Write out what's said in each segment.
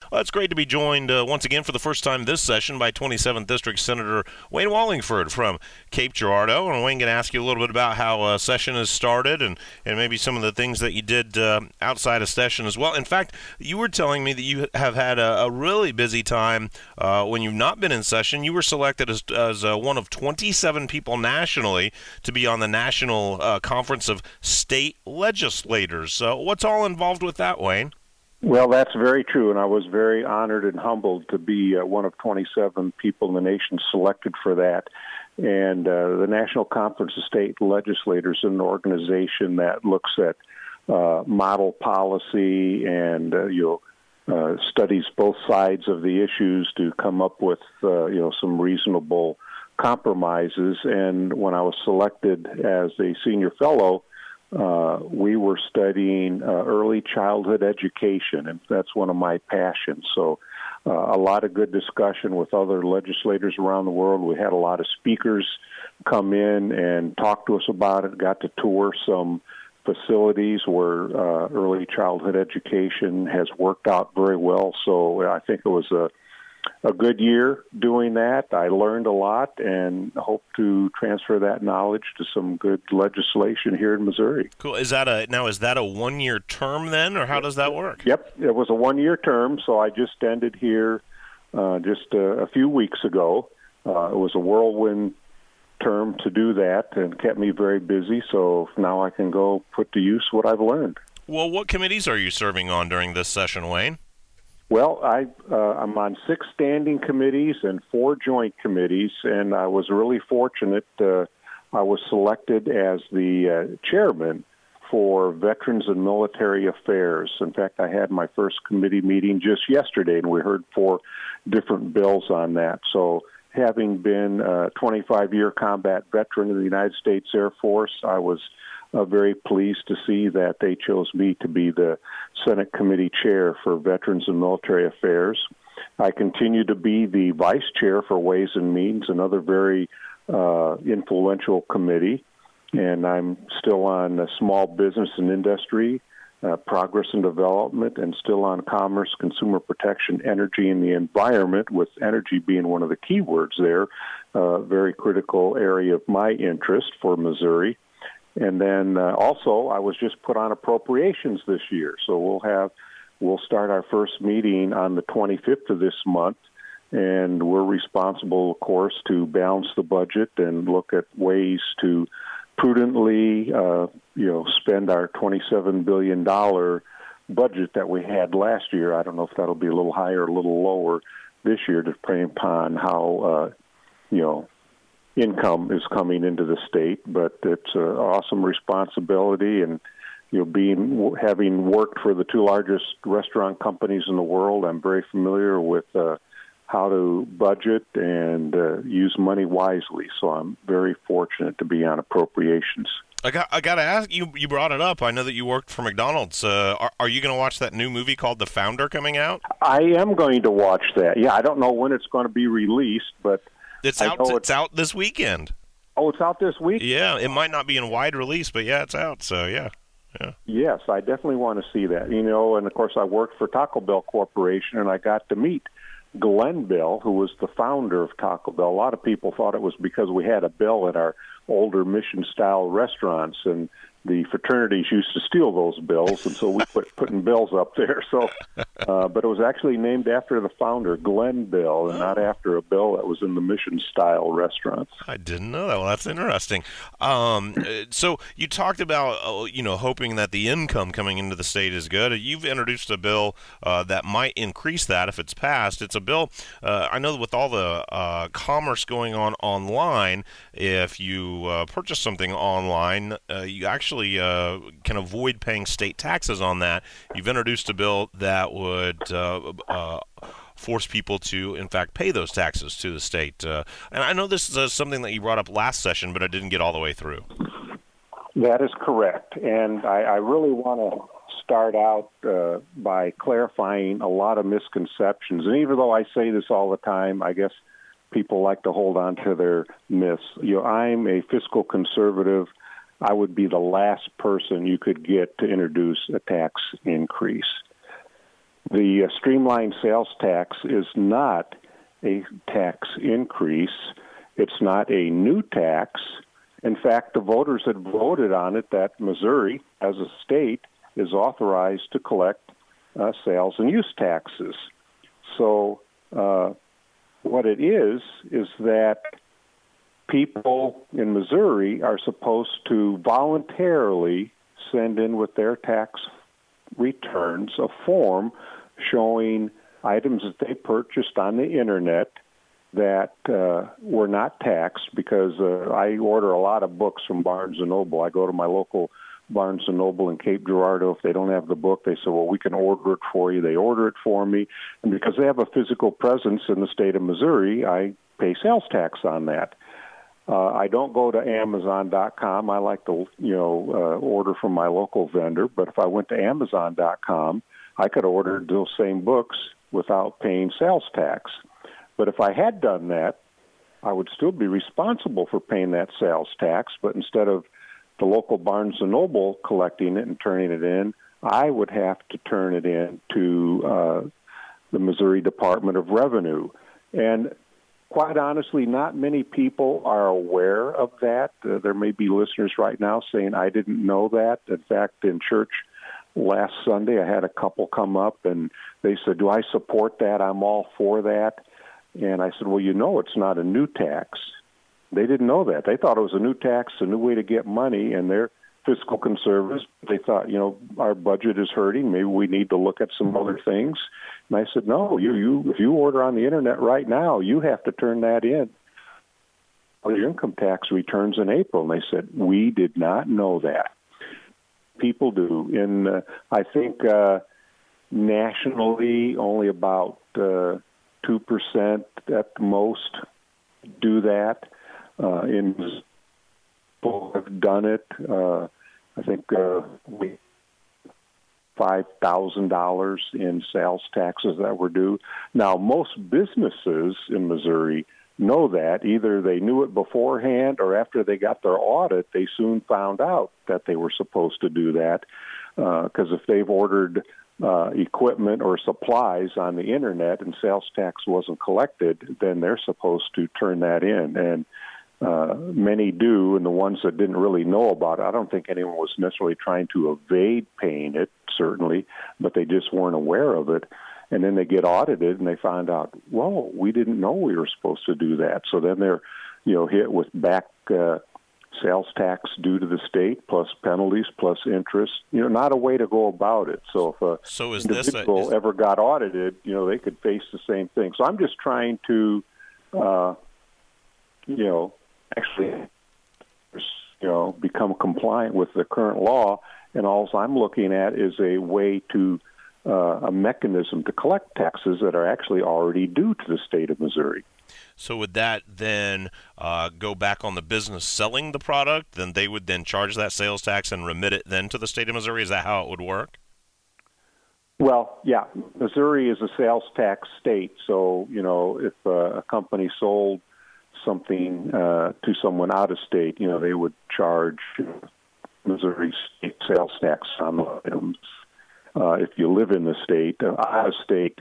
Well, it's great to be joined once again for the first time this session by 27th District Senator Wayne Wallingford from Cape Girardeau. And Wayne, going to ask you a little bit about how session has started and maybe some of the things that you did outside of session as well. In fact, you were telling me that you have had a really busy time when you've not been in session. You were selected as one of 27 people nationally to be on the National Conference of State Legislators. What's all involved with that, Wayne? Well, that's very true, and I was very honored and humbled to be one of 27 people in the nation selected for that. And the National Conference of State Legislators is an organization that looks at model policy and studies both sides of the issues to come up with some reasonable compromises. And when I was selected as a senior fellow, we were studying early childhood education, and that's one of my passions. So a lot of good discussion with other legislators around the world. We had a lot of speakers come in and talk to us about it, got to tour some facilities where early childhood education has worked out very well. So I think it was a good year doing that. I learned a lot and hope to transfer that knowledge to some good legislation here in Missouri. Cool. Is that a 1-year term then, or how does that work? Yep, it was a 1-year term, so I just ended here just a few weeks ago. It was a whirlwind term to do that and kept me very busy, so now I can go put to use what I've learned. Well, what committees are you serving on during this session, Wayne? Well, I'm on 6 standing committees and 4 joint committees, and I was really fortunate. I was selected as the chairman for Veterans and Military Affairs. In fact, I had my first committee meeting just yesterday, and we heard 4 different bills on that. So having been a 25-year combat veteran of the United States Air Force, I was very pleased to see that they chose me to be the Senate Committee Chair for Veterans and Military Affairs. I continue to be the Vice Chair for Ways and Means, another very influential committee, and I'm still on Small Business and Industry, Progress and Development, and still on Commerce, Consumer Protection, Energy, and the Environment, with energy being one of the key words there, a very critical area of my interest for Missouri. And then also, I was just put on appropriations this year, so we'll start our first meeting on the 25th of this month, and we're responsible, of course, to balance the budget and look at ways to prudently, spend our $27 billion budget that we had last year. I don't know if that'll be a little higher or a little lower this year, depending upon how income is coming into the state, but it's an awesome responsibility. And having worked for the 2 largest restaurant companies in the world, I'm very familiar with how to budget and use money wisely. So I'm very fortunate to be on appropriations. I got to ask you. You brought it up. I know that you worked for McDonald's. Are you going to watch that new movie called The Founder coming out? I am going to watch that. Yeah, I don't know when it's going to be released, but It's out this weekend. Oh, it's out this week? Yeah, it might not be in wide release, but yeah, it's out. So yeah. Yes, I definitely want to see that. And of course I worked for Taco Bell Corporation, and I got to meet Glenn Bell, who was the founder of Taco Bell. A lot of people thought it was because we had a bell at our older mission-style restaurants, and the fraternities used to steal those bills, and so we quit putting bills up there. So, but it was actually named after the founder, Glenn Bell, and not after a bill that was in the mission-style restaurants. I didn't know that. Well, that's interesting. So you talked about, hoping that the income coming into the state is good. You've introduced a bill that might increase that if it's passed. It's a bill, I know with all the commerce going on online, if you purchase something online, you actually can avoid paying state taxes on that. You've introduced a bill that would force people to, in fact, pay those taxes to the state. And I know this is something that you brought up last session, but I didn't get all the way through. That is correct. And I really want to start out by clarifying a lot of misconceptions. And even though I say this all the time, I guess people like to hold on to their myths. I'm a fiscal conservative. I would be the last person you could get to introduce a tax increase. The streamlined sales tax is not a tax increase. It's not a new tax. In fact, the voters had voted on it that Missouri, as a state, is authorized to collect sales and use taxes. So what it is that people in Missouri are supposed to voluntarily send in with their tax returns a form showing items that they purchased on the internet that were not taxed, because I order a lot of books from Barnes & Noble. I go to my local Barnes & Noble in Cape Girardeau. If they don't have the book, they say, well, we can order it for you. They order it for me. And because they have a physical presence in the state of Missouri, I pay sales tax on that. I don't go to Amazon.com. I like to, order from my local vendor. But if I went to Amazon.com, I could order those same books without paying sales tax. But if I had done that, I would still be responsible for paying that sales tax. But instead of the local Barnes & Noble collecting it and turning it in, I would have to turn it in to the Missouri Department of Revenue. And quite honestly, not many people are aware of that. There may be listeners right now saying, I didn't know that. In fact, in church last Sunday, I had a couple come up and they said, do I support that? I'm all for that. And I said, well, it's not a new tax. They didn't know that. They thought it was a new tax, a new way to get money, and they're fiscal conservatives. They thought, our budget is hurting. Maybe we need to look at some other things. And I said, no, if you order on the internet right now, you have to turn that in on your income tax returns in April. And they said, we did not know that. People do. And I think nationally, only about 2% at the most do that. In people have done it. I think we $5,000 in sales taxes that were due. Now, most businesses in Missouri know that. Either they knew it beforehand or after they got their audit, they soon found out that they were supposed to do that. Because if they've ordered equipment or supplies on the internet and sales tax wasn't collected, then they're supposed to turn that in. And many do, and the ones that didn't really know about it, I don't think anyone was necessarily trying to evade paying it, certainly, but they just weren't aware of it. And then they get audited and they find out, well, we didn't know we were supposed to do that. So then they're, hit with back sales tax due to the state, plus penalties, plus interest. Not a way to go about it. So if an individual ever got audited, they could face the same thing. So I'm just trying to, actually, become compliant with the current law, and all I'm looking at is a way to, a mechanism to collect taxes that are actually already due to the state of Missouri. So would that then go back on the business selling the product? Then they would then charge that sales tax and remit it then to the state of Missouri? Is that how it would work? Well, yeah. Missouri is a sales tax state, so, if a company sold something to someone out of state, they would charge Missouri state sales tax on the items. If you live in the state, out of state,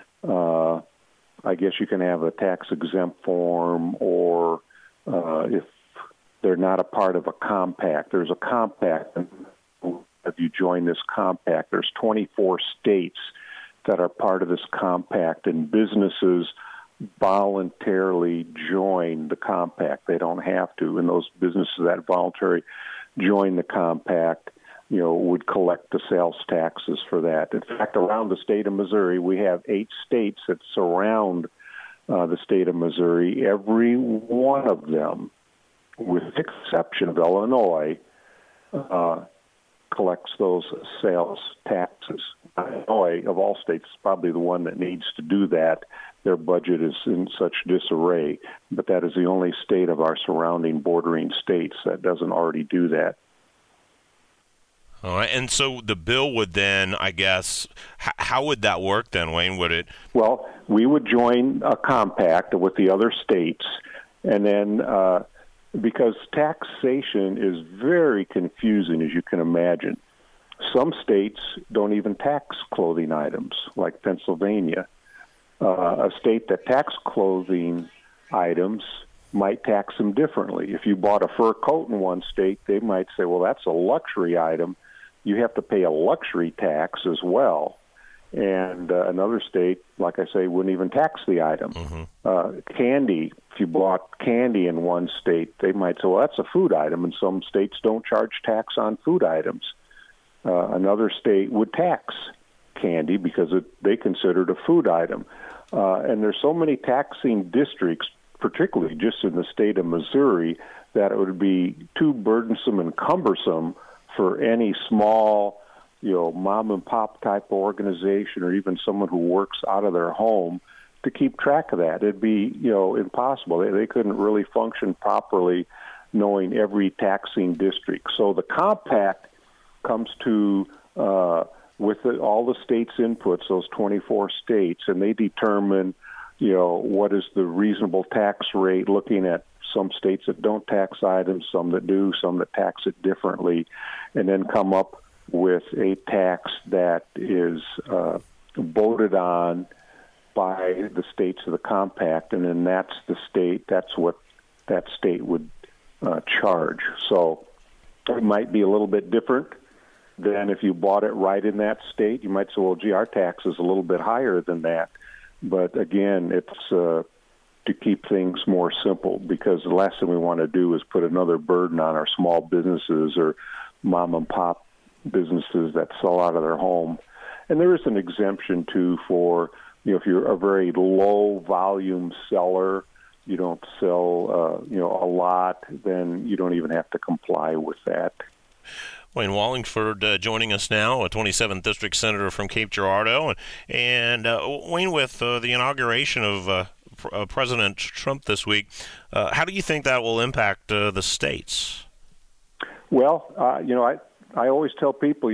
I guess you can have a tax exempt form, or if they're not a part of a compact, there's a compact. And if you join this compact, there's 24 states that are part of this compact, and businesses voluntarily join the compact. They don't have to, and those businesses that voluntarily join the compact, would collect the sales taxes for that. In fact, around the state of Missouri, we have 8 states that surround the state of Missouri. Every one of them, with the exception of Illinois, collects those sales taxes. Illinois, of all states, is probably the one that needs to do that. Their budget is in such disarray, but that is the only state of our surrounding bordering states that doesn't already do that. All right, and so the bill would then, I guess, how would that work then, Wayne? Would it? Well, we would join a compact with the other states, and then because taxation is very confusing, as you can imagine. Some states don't even tax clothing items, like Pennsylvania. A state that tax clothing items might tax them differently. If you bought a fur coat in one state, they might say, well, that's a luxury item. You have to pay a luxury tax as well. And another state, like I say, wouldn't even tax the item. Candy, if you bought candy in one state, they might say, well, that's a food item, and some states don't charge tax on food items. Another state would tax candy because they consider it a food item. And there's so many taxing districts, particularly just in the state of Missouri, that it would be too burdensome and cumbersome for any small, mom and pop type organization or even someone who works out of their home to keep track of that. It'd be, impossible. They couldn't really function properly knowing every taxing district. So the compact comes to with all the states' inputs, those 24 states, and they determine, what is the reasonable tax rate, looking at some states that don't tax items, some that do, some that tax it differently, and then come up with a tax that is voted on by the states of the compact, and then that's what that state would charge. So it might be a little bit different than if you bought it right in that state. You might say, well, gee, our tax is a little bit higher than that. But again, it's to keep things more simple, because the last thing we want to do is put another burden on our small businesses or mom and pop businesses that sell out of their home. And there is an exemption too for, if you're a very low volume seller, you don't sell, a lot, then you don't even have to comply with that. Wayne Wallingford joining us now, a 27th District Senator from Cape Girardeau. And Wayne, with the inauguration of President Trump this week, how do you think that will impact the states? Well, I always tell people,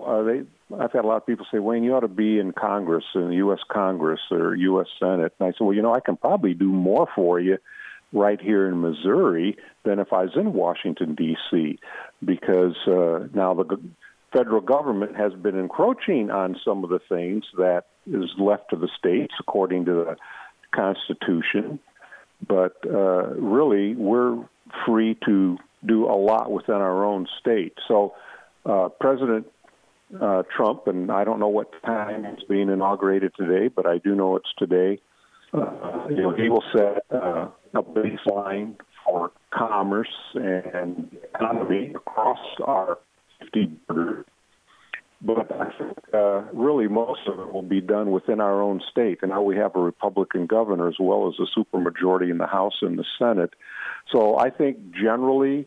I've had a lot of people say, Wayne, you ought to be in Congress, in the U.S. Congress or U.S. Senate. And I said, well, I can probably do more for you right here in Missouri than if I was in Washington, D.C., because now the federal government has been encroaching on some of the things that is left to the states according to the Constitution. But really, we're free to do a lot within our own state. So President Trump, and I don't know what time it's being inaugurated today, but I do know it's today. He will set a baseline for commerce and economy across our 50 borders. But I think really most of it will be done within our own state. And now we have a Republican governor as well as a supermajority in the House and the Senate. So I think generally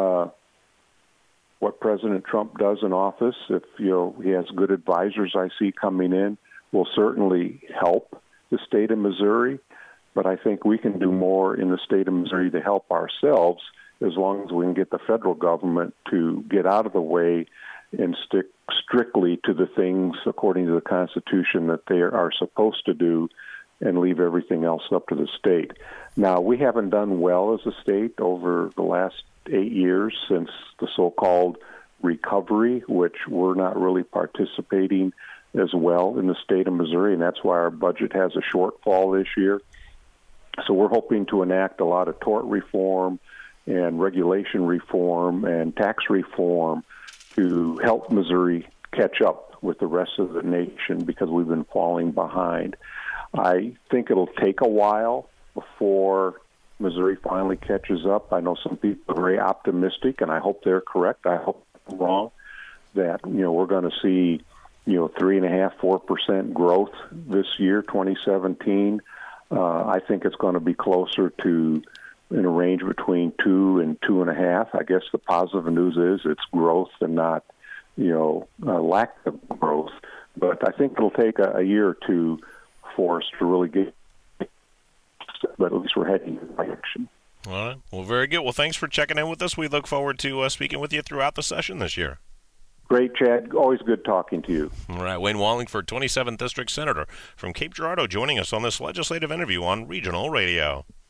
what President Trump does in office, if he has good advisors I see coming in, will certainly help the state of Missouri. But I think we can do more in the state of Missouri to help ourselves, as long as we can get the federal government to get out of the way and stick strictly to the things according to the Constitution that they are supposed to do, and leave everything else up to the state. Now, we haven't done well as a state over the last 8 years since the so-called recovery, which we're not really participating as well in the state of Missouri, and that's why our budget has a shortfall this year. So we're hoping to enact a lot of tort reform and regulation reform and tax reform to help Missouri catch up with the rest of the nation, because we've been falling behind. I think it'll take a while before Missouri finally catches up. I know some people are very optimistic, and I hope they're correct. I hope I'm wrong, that we're going to see 3.5-4% growth this year, 2017. I think it's going to be closer to in a range between 2 and 2.5. I guess the positive news is it's growth and not lack of growth. But I think it'll take a year or two for us to really get, but at least we're heading in the right direction. All right. Well, very good. Well, thanks for checking in with us. We look forward to speaking with you throughout the session this year. Great, Chad. Always good talking to you. All right. Wayne Wallingford, 27th District Senator from Cape Girardeau, joining us on this legislative interview on Regional Radio.